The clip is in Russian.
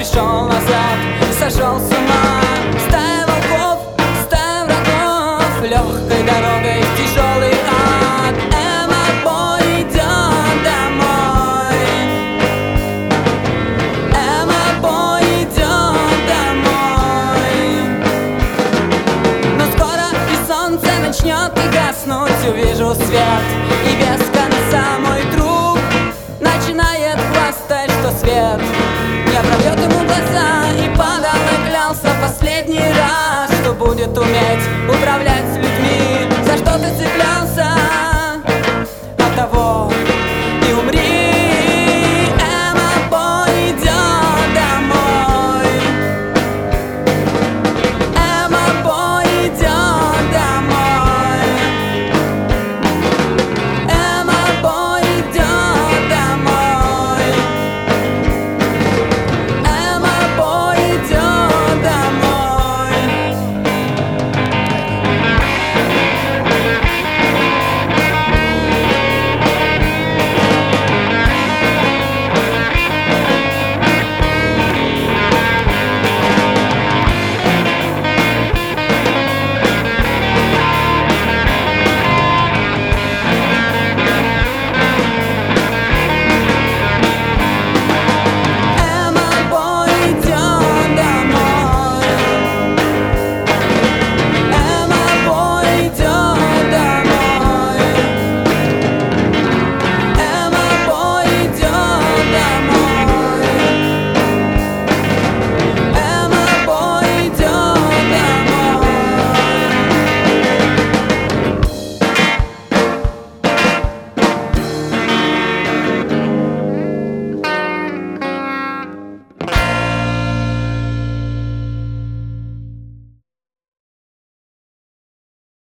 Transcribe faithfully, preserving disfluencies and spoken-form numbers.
пришел назад, сошел с ума. Стая волков, стая врагов, легкой дорогой в тяжелый ад. Эмма-бой идет домой, Эмма-бой идет домой. Но скоро и солнце начнет и гаснуть, увижу свет и без конца мой друг начинает хвастать, что свет не пробьет ему глаза. И падал и клялся последний раз, что будет уметь